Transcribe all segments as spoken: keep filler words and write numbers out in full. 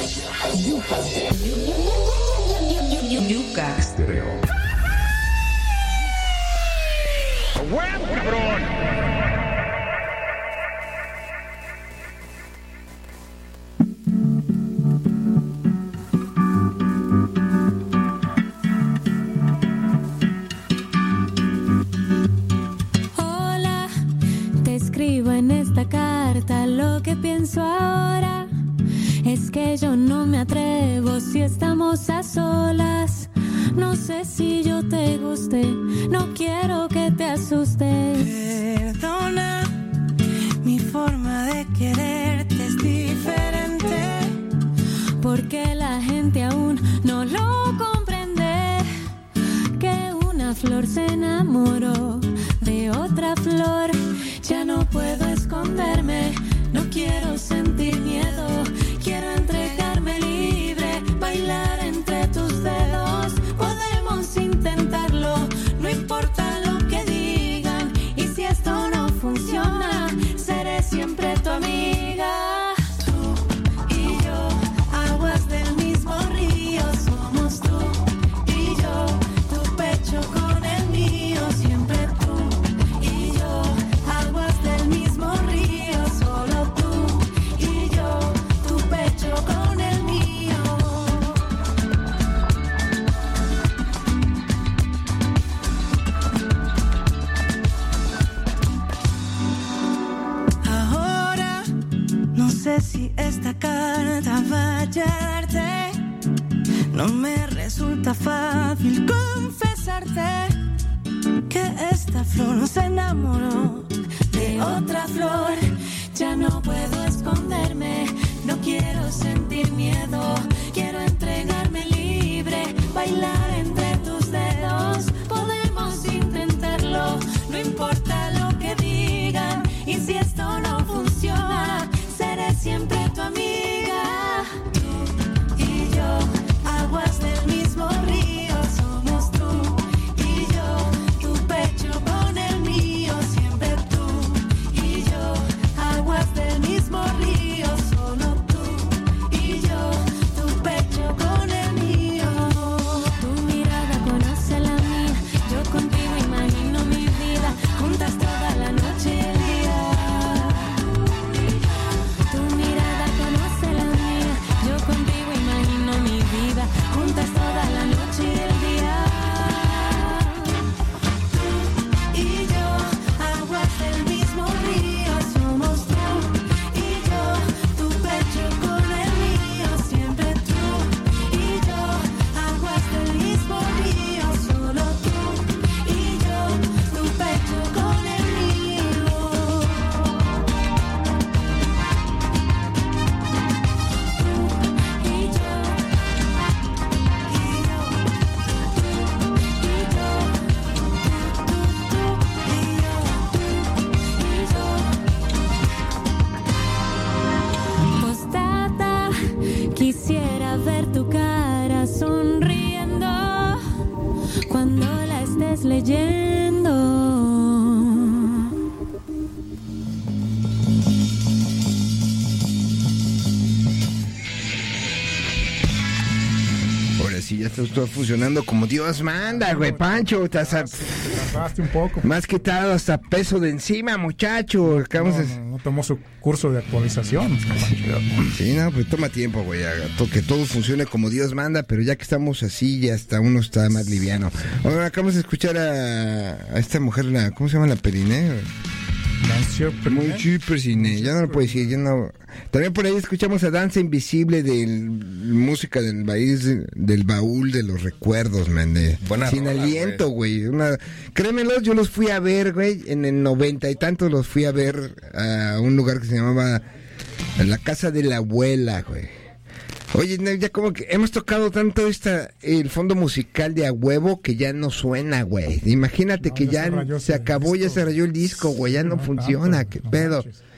Yuca Stereo. ¡Huevo, cabrón! Hola, te escribo en esta carta lo que pienso ahora. Es que yo no me atrevo si estamos a solas. No sé si yo te guste, no quiero que te asustes. Perdona, mi forma de quererte es diferente, porque la gente aún no lo comprende. Que una flor se enamoró de otra flor. Ya no puedo esconderme, no quiero sentir miedo. Quiero entregarme libre, bailar entre tus dedos. Podemos intentarlo, no importa lo que digan. Y si esto no funciona, seré siempre tu amiga. Tú y yo, aguas del mismo río. Somos tú y yo, tu pecho con el mío. Siempre tú y yo, aguas del mismo río. Solo tú y yo, tu pecho con el mío. Ahora no sé si esta carta va a llegarte. No me resulta fácil confesarte que esta flor se enamoró de otra flor. Ya no puedo esconderme, no quiero sentir miedo. Quiero entregarme libre, bailar entre tus dedos. Podemos intentarlo, no importa lo que digan. Y si esto no funciona, seré siempre tu amiga. Tú y yo, aguas del mismo río. Somos tú y yo, tu pecho con el mío. Siempre tú y yo, aguas del mismo río. Solo tú y yo, tu pecho con el mío. Tu mirada conoce la mía, yo contigo imagino mi vida, juntas toda la noche y el día. Tu mirada conoce la mía, yo contigo imagino mi vida, juntas toda la noche y el día. Tú y yo, aguas del mismo río. Somos tú y yo, tu pecho con el mío. Siempre tú y yo, aguas del mismo río. Solo tú y yo, tu pecho con el mío. Tú y yo, y yo, tú y yo, tú, tú y yo, y yo. Postdata, quisiera ver tu cara sonriendo cuando la estés leyendo. Ahora sí, ya está todo funcionando como Dios manda, güey, Pancho. Estás a- Tardaste un poco. más que tal hasta peso de encima, muchacho. Acabamos No, de- no, no tomó su curso de actualización. Sí, no, pues toma tiempo, güey, a to- que todo funcione como Dios manda, pero ya que estamos así, ya hasta uno está más liviano. Ahora acabamos de escuchar a, a esta mujer, la, ¿cómo se llama la Periné? Monsieur Muy Periné. super cine, ya no lo puedo decir, ya no. También por ahí escuchamos a Danza Invisible de música del país, del baúl de los recuerdos, man, de Buena Sin rola, Aliento, güey. Una, créemelos, yo los fui a ver, güey, en el noventa y tantos los fui a ver a un lugar que se llamaba La Casa de la Abuela, güey. Oye, no, ya como que hemos tocado tanto esta el fondo musical de A Huevo que ya no suena, güey. Imagínate No, que ya ya se rayó se ese acabó, ya disco. se rayó el disco, güey, ya no No funciona, tanto, qué no pedo. manches.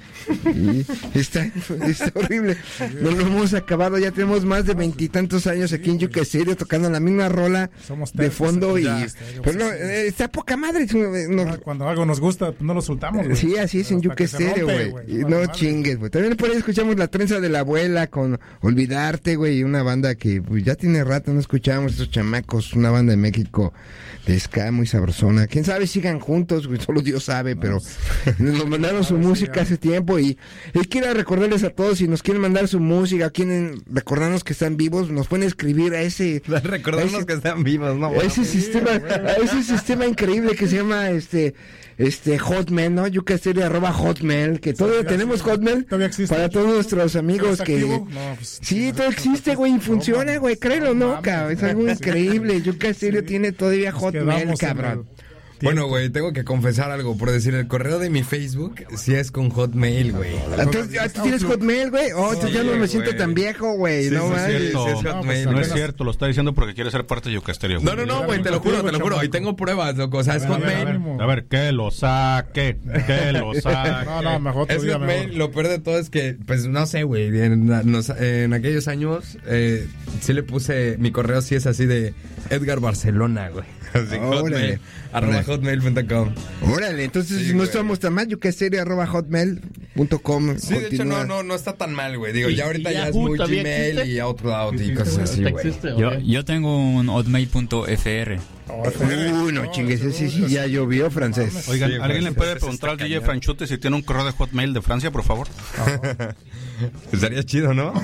Y está, está horrible. No lo hemos acabado, ya tenemos más de veintitantos años aquí en Yuca Estéreo tocando la misma rola de fondo y pero no, eh, está poca madre. No, cuando algo nos gusta, pues no lo soltamos, güey. Sí, así es en Yuca Estéreo, güey. No chingues, güey. También por ahí escuchamos La Trenza de la Abuela con Olvidarte, güey, y una banda que pues, ya tiene rato no escuchamos, estos chamacos, una banda de México de ska muy sabrosona. Quién sabe, sigan juntos, güey, solo Dios sabe, pero nos mandaron su música hace tiempo y, y quiero recordarles a todos, si nos quieren mandar su música, quieren recordarnos que están vivos, nos pueden escribir a ese... Recordarnos a ese, que están vivos, ¿no? A ese, sí, sistema, a ese sistema increíble que se llama este... Este Hotmail, ¿no? Yuca Estéreo arroba Hotmail, que todavía sí, tenemos sí, Hotmail todavía para todos nuestros amigos que no, pues, sí, todo existe, güey, y funciona, güey, créelo, no, cabrón, es algo increíble. Yuca Estéreo sí, tiene todavía Hotmail, cabrón. Bueno, güey, tengo que confesar algo, por decir, el correo de mi Facebook sí es con Hotmail, güey. Entonces, ¿tú tienes Hotmail, güey? Oh, sí, ya no me siento tan viejo, güey, sí, no sí, más. Sí, sí, es no, pues, no es cierto, lo está diciendo porque quiere ser parte de Yuca Estéreo. No, no, no, güey, te lo juro, te lo juro, y tengo pruebas, loco, o sea, es Hotmail. A ver, a ver, a ver, que lo saque, que lo saque. No, no, mejor es Hotmail, mejor. Lo peor de todo es que, pues, no sé, güey, en, en aquellos años eh, sí le puse, mi correo sí es así de Edgar Barcelona, güey. Así, oh, Hotmail, arroba hotmail punto com. Órale, entonces sí, no estamos tan mal, Yuca Estéreo arroba hotmail punto com. Sí, de hecho no, no, no está tan mal, güey. Digo, ya ahorita ya es muy Gmail existe? Y Outlook y cosas así, güey. Yo, yo tengo un hotmail punto f r. Uy, no chingues, ese sí ya llovió francés. Oigan, sí, ¿alguien le puede preguntar al D J Franchute si tiene un correo de Hotmail de Francia, por favor? Estaría chido, ¿no?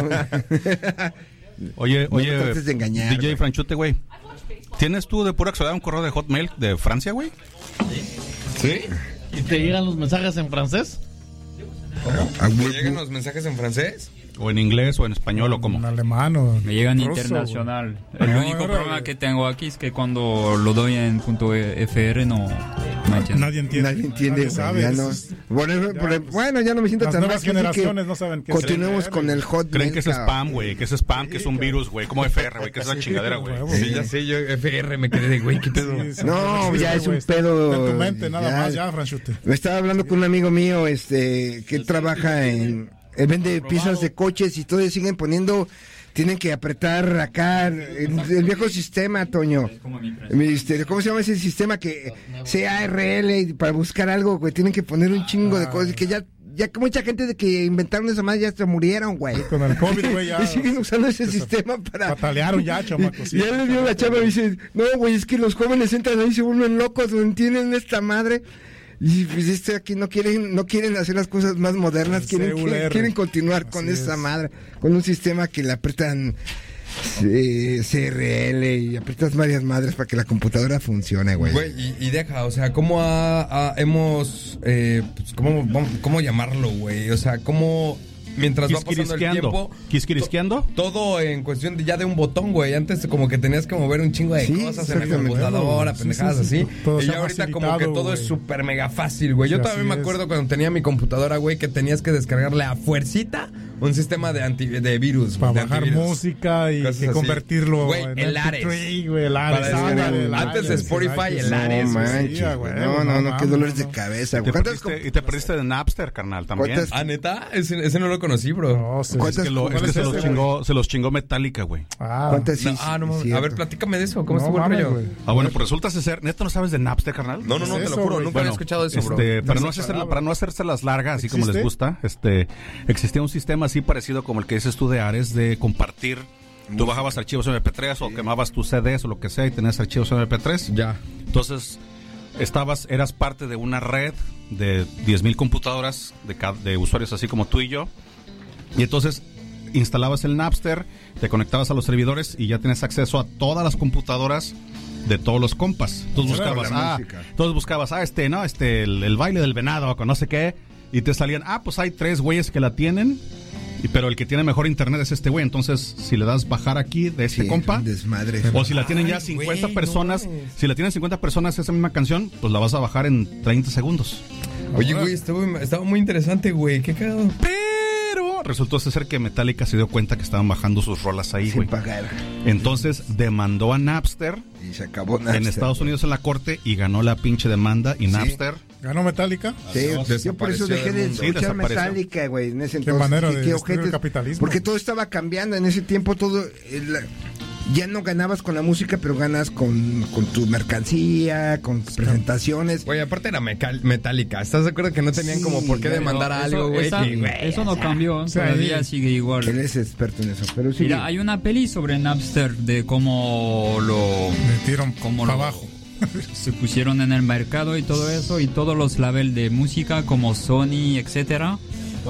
Oye, oye, no trates de engañar, D J Franchute, güey. ¿Tienes tú de pura casualidad un correo de Hotmail de Francia, güey? Sí. ¿Y te llegan los mensajes en francés? ¿Cómo? ¿Te llegan los mensajes en francés? O en inglés o en español o como. En alemán o. Me llegan ruso, internacional. Güey. El no, único no, problema no, que tengo aquí es que cuando lo doy en punto .fr no, no entiendo. Nadie entiende. Nadie entiende. Nadie sabe. Ya no, bueno, ya, por, bueno, ya no me siento las tan nuevas generaciones no saben qué continuemos es. Con el Hotmail. Creen que es spam, güey. Que es spam, sí, que es un virus, güey. Como F R, güey. Que es esa chingadera, güey. Sí, ya sé, yo F R me quedé de, güey, ¿qué pedo? Sí, no, ya es un pedo. En tu mente, nada más, ya, Franchute. Me estaba hablando con un amigo mío, este, que trabaja en. Vende piezas de coches y todos siguen poniendo, tienen que apretar acá el, el viejo sistema, Toño. Este, ¿cómo se llama ese sistema que C A R L para buscar algo, güey? Tienen que poner un chingo de cosas que ya ya mucha gente de que inventaron esa madre ya se murieron, güey. Con el COVID, güey, ya. Y siguen usando ese sistema para... Patalearon ya, chamacos. Y ya le dio la chava y dice, no, güey, es que los jóvenes entran ahí y se vuelven locos, no entienden esta madre. Y pues este aquí no quieren no quieren hacer las cosas más modernas, quieren, quieren quieren continuar con esa es. madre, con un sistema que le aprietan eh, C R L y aprietas varias madres para que la computadora funcione, güey. Güey, y, y deja, o sea, ¿cómo ha, ha, hemos, eh, pues, cómo, cómo llamarlo, güey? O sea, ¿cómo... Mientras va pasando el tiempo, ¿Quisquirisqueando? To, todo en cuestión de ya de un botón, güey. Antes como que tenías que mover un chingo de sí, cosas en la computadora, sí, pendejadas sí, sí, sí. así. Y ya ahorita como que todo wey. es súper mega fácil, güey. Yo sí, todavía me acuerdo es. cuando tenía mi computadora, güey, que tenías que descargarle a fuercita un sistema de anti, de virus. Para de bajar antivirus. música y que convertirlo güey, en el Ares. Tree, wey, el Ares. Para el antes de Spotify, el Ares. No, manches, no, no, no, qué dolores de cabeza, güey. Y te perdiste de Napster, carnal, también. Ah, ¿neta? Ese no lo conocí, bro. No, es que, lo, es que se, los chingó, se los chingó Metallica, güey. Ah, ¿cuántas no, ah, no, a ver, platícame de eso. ¿Cómo no, estuvo el rollo? Ah, bueno, pues resulta ser... ¿Neta no sabes de Napster, carnal? No, no, no, te lo juro. Nunca había escuchado eso, bro. Este, para, no hacerse, para no hacerse las largas, así como les gusta, este, existía un sistema así parecido como el que dices tú de Ares, de compartir. Tú bajabas archivos eme pe tres o quemabas tus ce des o lo que sea y tenías archivos eme pe tres. Ya. Entonces... Estabas, eras parte de una red de diez mil computadoras de, de usuarios así como tú y yo. Y entonces instalabas el Napster, te conectabas a los servidores y ya tienes acceso a todas las computadoras de todos los compas. Entonces buscabas, ah, entonces buscabas, ah, este, no, este, el, el baile del venado, con no sé qué. Y te salían, ah, pues hay tres güeyes que la tienen. Y, pero el que tiene mejor internet es este güey. Entonces, si le das bajar aquí de este sí, compa, desmadre. O si la tienen ya cincuenta personas, no. si la tienen cincuenta personas esa misma canción, pues la vas a bajar en treinta segundos. Oye, güey, estaba, estaba muy interesante, güey. Qué cagado. Pero resultó ser que Metallica se dio cuenta que estaban bajando sus rolas ahí, güey. Sin pagar. Entonces demandó a Napster. Y se acabó Napster. En Estados Unidos en la corte y ganó la pinche demanda. Y Napster... ¿Sí? ¿Ganó Metallica? Sí, yo por eso dejé de escuchar sí, Metallica, güey, en ese entonces. Qué manera de qué destruir el capitalismo. Porque todo estaba cambiando en ese tiempo, todo... El, ya no ganabas con la música, pero ganas con, con tu mercancía, con tus presentaciones. Güey, aparte era Metallica. ¿Estás de acuerdo que no tenían sí, como por qué demandar a algo, güey? Eso, eso no cambió, o sea, todavía sigue igual. Él es experto en eso, pero sí. Mira, hay una peli sobre Napster de cómo lo... metieron cómo para lo, abajo. Se pusieron en el mercado y todo eso, y todos los labels de música como Sony, etcétera,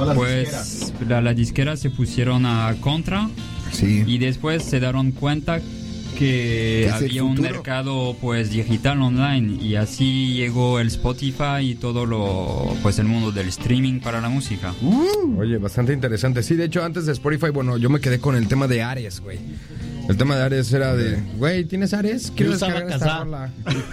pues la, la disquera se pusieron a contra. Sí. Y después se dieron cuenta que había un mercado pues digital online, y así llegó el Spotify y todo lo pues el mundo del streaming para la música. Uh, oye, bastante interesante. Sí, de hecho antes de Spotify, bueno, yo me quedé con el tema de Ares, güey. El tema de Ares era de, güey, ¿tienes Ares? Quiero descargar esta rola.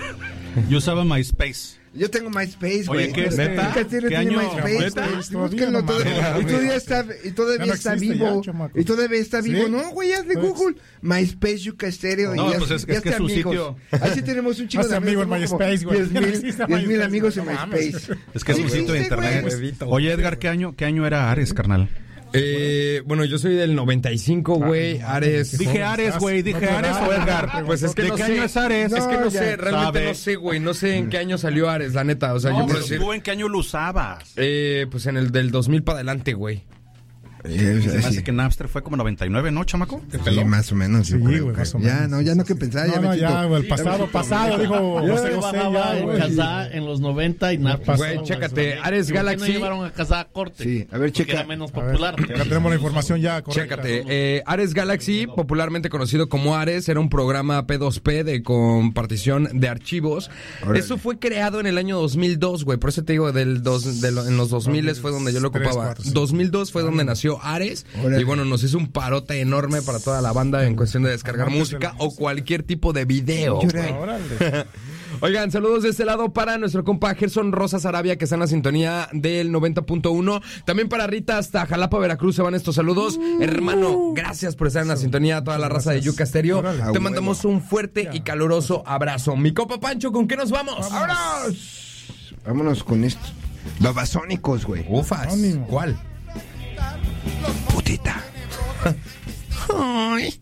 Yo usaba MySpace. Yo tengo MySpace, güey. Oye, ¿qué es? ¿Neta? ¿Qué tiene año? MySpace? Búsquenlo todo. Y todavía está, y todavía no está vivo. Ya, y todavía está vivo. ¿Sí? No, güey, hazle pues, Google. MySpace, Yuca Stereo. No, y pues ya, es, ya es que es su sitio. sitio. Así tenemos un chico de amigos en MySpace, güey. diez mil amigos en MySpace. Es que es un sitio de internet. Oye, Edgar, ¿qué año, qué año era Ares, carnal? Eh, bueno, yo soy del noventa y cinco, güey. Ares. Dije Ares, güey. Dije Ares o Edgar. Pues es que ¿De no qué sé. año es Ares? No, es que no ya. sé, realmente ¿Sabe? no sé, güey. No sé en qué año salió Ares, la neta. O sea, no, yo puedo pero decir. ¿tú en qué año lo usabas? Eh, pues en el del dos mil para adelante, güey. Eh, Se me hace que Napster fue como noventa y nueve, ¿no, chamaco? Sí, más o menos. Sí, güey, más o menos. Ya, no, ya no que pensar. No, ya, no, ya, güey, el sí, pasado, pasado, dijo. Yo se bajaba en Kazaa en los noventa y nada. Güey, chécate, Ares Galaxy. ¿Por qué no llevaron a Kazaa a corte? Sí, a ver, checa. Era menos popular. Ver, ya tenemos la información ya correcta. Chécate, eh, Ares Galaxy, popularmente conocido como Ares, era un programa P dos P de compartición de archivos. Órale. Eso fue creado en el año dos mil dos, güey. Por eso te digo, del dos, de lo, en los dos mil fue donde yo lo ocupaba. dos mil dos fue donde nació Ares. Órale. Y bueno, nos hizo un parote enorme para toda la banda en cuestión de descargar música o cualquier tipo de video. Oigan, saludos de este lado para nuestro compa Gerson Rosas Arabia, que está en la sintonía del noventa punto uno. También para Rita hasta Jalapa, Veracruz, se van estos saludos. Uh, Hermano, gracias por estar en la sintonía, toda la raza de Yuca Stereo. Te mandamos un fuerte y caluroso abrazo. Mi copa Pancho, ¿con qué nos vamos? ¡Vámonos! Vámonos con estos babasónicos, güey. Ufas. ¿Cuál? Putita. Ay.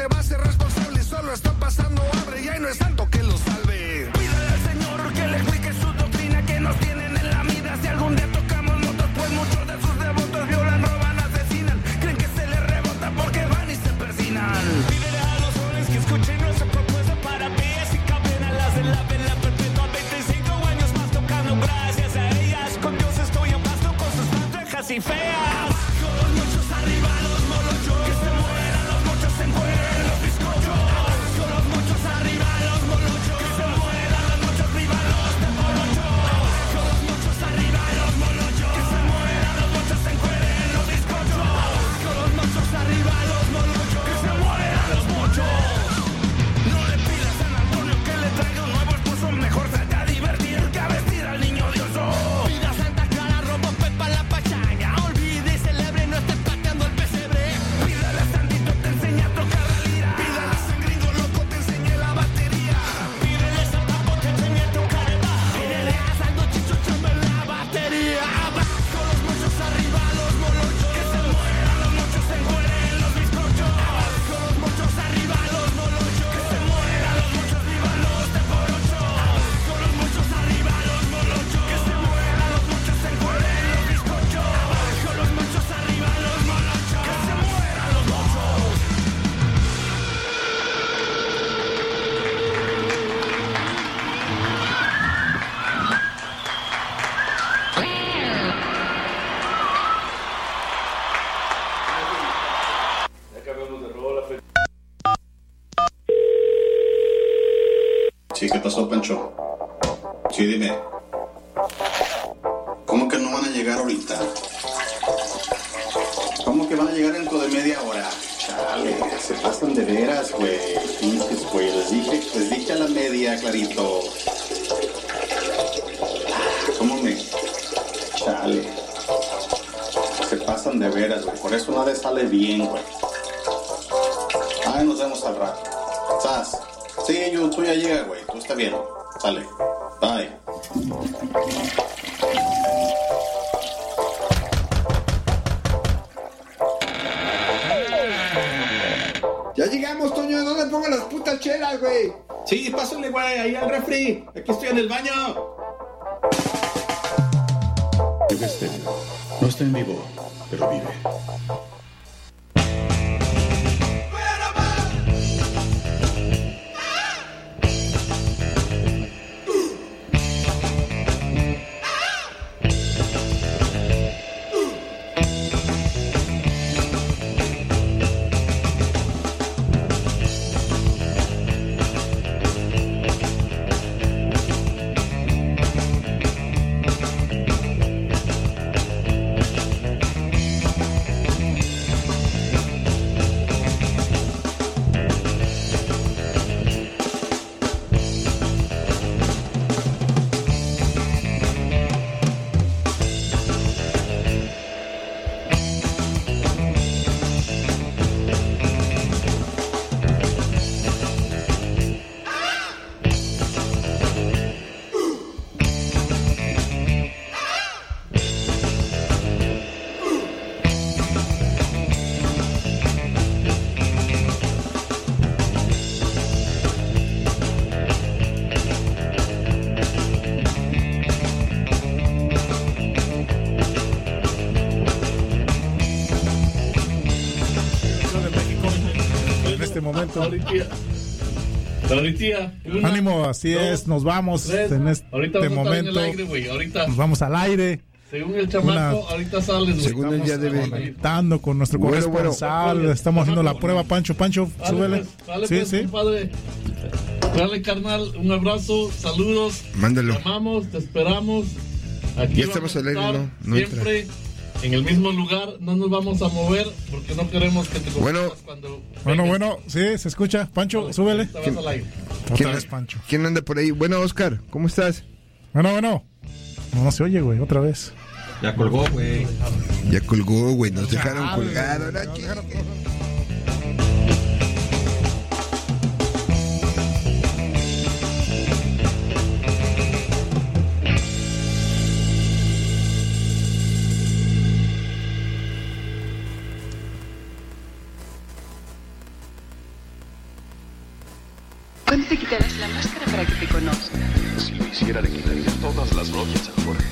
te va a ser responsable. Solo está pasando hambre y ahí no es santo que lo salve. Pídale al Señor que le explique su doctrina, que nos tienen en la mira. Si algún día tocamos motos, pues muchos de sus devotos violan, roban, asesinan. Creen que se les rebota porque van y se persinan. Pídele a los jóvenes que escuchen nuestra propuesta para vías y caben a las de la vela perpetua. veinticinco años más tocando gracias a ellas. Con Dios estoy en pasto con sus bandejas y feas. Abajo los muchos, arriba los molochos. Que se mueran los muchos, se encuentren los bizcochos. Abajo los muchos, arriba los molochos. Que se mueran los muchos, arriba los de molochos. Abajo los muchos, arriba los molochos. Que se mueran los muchos, se encuentren los bizcochos. Abajo los muchos, arriba los molochos. Que se mueran los muchos. No le pidas a San Antonio que le traiga un nuevo esposo. Mejor salte a divertir que a vestir al niño dioso. Pida Santa Clara, robo pepa la pachanga. Olvide y celebre, no esté pateando el pesebre. Pídale a Santito, te enseña a tocar la lira. Pídale a San Gringo Loco, te enseñe la batería. Pídele a San Papo, te enseñe a tocar el bajo. Pídele a Santo Chicho, chamba en la batería. Abajo los muchos, arriba los molochos. Que se mueran los muchos, se encueren los bizcochos. Abajo los muchos, arriba los molochos. Que se mueran los muchos, viva los de por ocho. Abajo los muchos, arriba los molochos. Que se mueran los muchos, se encueren los bizcochos. Abajo los muchos, arriba los molochos. Que se mueran los muchos. Sí, ¿qué pasó, Pancho? Sí, dime. ¿Cómo que no van a llegar ahorita? ¿Cómo que van a llegar dentro de media hora? Chale, se pasan de veras, güey. Pinches, güey. Les dije, les dije a la media, clarito. ¿Cómo me? Chale. Se pasan de veras, güey. Por eso nada sale bien, güey. Ay, nos vemos al rato. ¿Sabes? Sí, yo, tú ya llega, güey. Tú está bien. Sale. Bye. Ya llegamos, Toño. ¿Dónde pongo las putas chelas, güey? Sí, pásale, güey. Ahí al refri. Aquí estoy en el baño. Este, no está en vivo, pero vive. Momento. Ahorita, una, ánimo, así dos, es, nos vamos tres, en este ahorita momento. En el aire, ahorita, nos vamos al aire. Según el chamaco, una, ahorita sales. Según él ya debe. Conectando con nuestro bueno, corresponsal. Bueno. Estamos haciendo la prueba, Pancho. Pancho, dale, súbele. Pues, dale, sí, pues, sí. Compadre. Dale, carnal, un abrazo, saludos. Mándalo. Te amamos, te esperamos. Aquí ya estamos al aire, ¿no? no siempre. Entra. En el mismo lugar, no nos vamos a mover porque no queremos que te bueno, cuando bueno, vengas. Bueno, sí, se escucha. Pancho, vale, súbele. ¿Quién, Otra vez, Pancho. ¿Quién anda por ahí? Bueno, Oscar, ¿cómo estás? Bueno, bueno. No, no se oye, güey, otra vez. Ya colgó, güey. Ya colgó, güey, nos dejaron colgados. ¿Cuándo te quitarás la máscara para que te conozca? Si lo hiciera, le quitaría todas las noches a Jorge.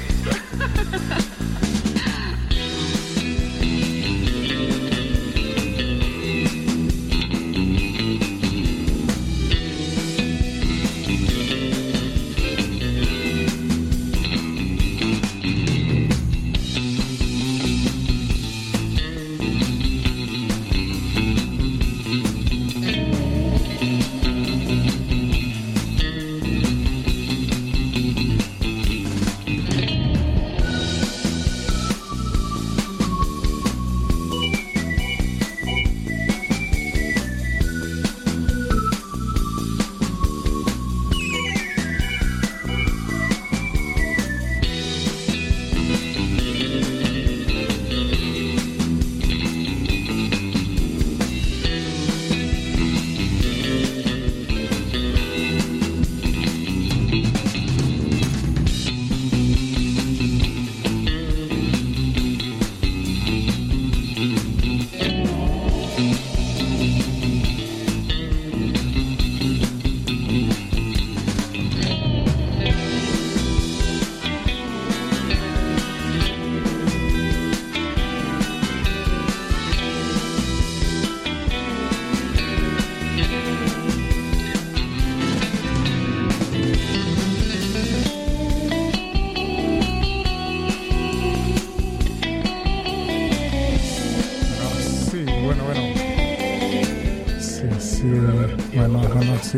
Sí.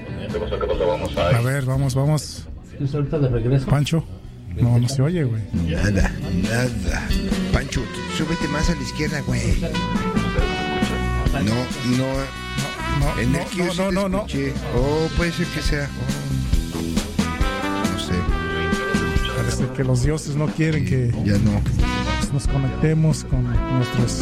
A ver, vamos, vamos. Pancho. No, no se oye, güey. Nada, nada. Pancho, súbete más a la izquierda, güey. No, no. No, en no, el no, Q no, sí no, no, no. Oh, puede ser que sea. Oh. No sé. Parece que los dioses no quieren que ya no nos conectemos con nuestros.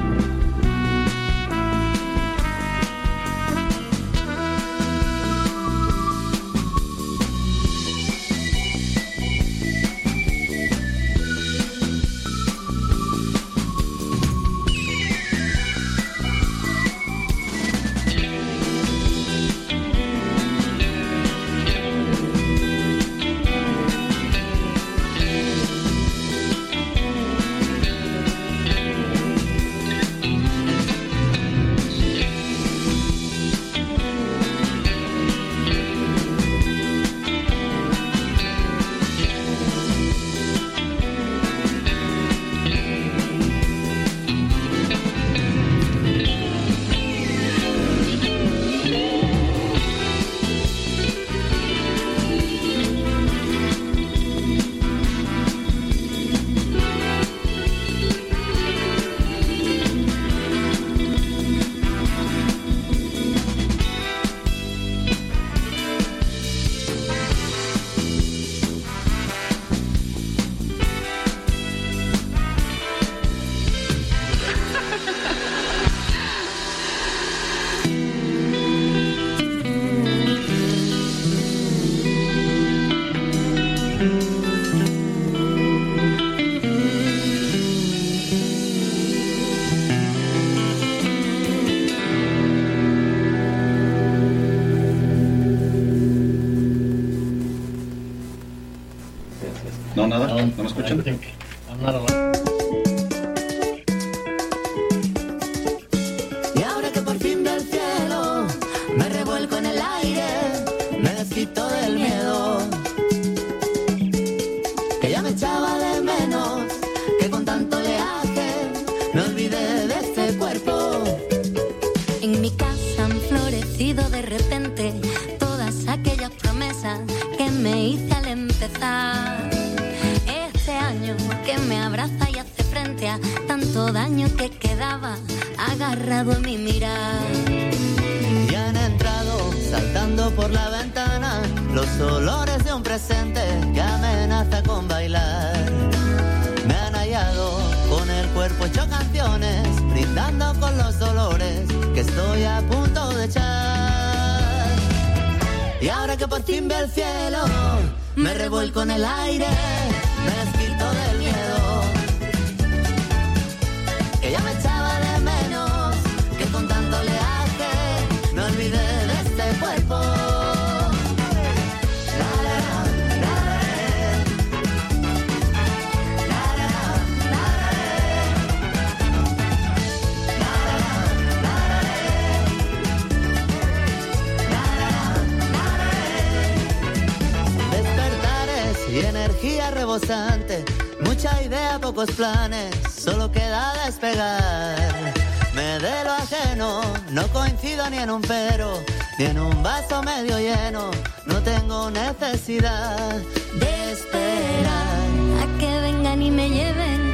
No, nada, no, no me escuchan. Y ahora que por fin veo el cielo, me revuelco en el aire, me desquito del miedo, que ya me echaba de menos, que con tanto oleaje me olvidé de este cuerpo. En mi casa han florecido de repente todas aquellas promesas que me hice al empezar. Este año que me abraza y hace frente a tanto daño que quedaba agarrado en mi mirar. Y han entrado saltando por la ventana los olores de un presente que amenaza con bailar. Me han hallado con el cuerpo hecho canciones, brindando con los dolores que estoy a punto de echar. Y ahora que por fin veo el cielo, me revuelco en el aire, me desquito del miedo, que ya me echaba de menos, que con tanto oleaje me olvidé de este cuerpo. rebosante, mucha idea, pocos planes, solo queda despegar. Me de lo ajeno, no coincido ni en un pero, ni en un vaso medio lleno, no tengo necesidad de esperar a que vengan y me lleven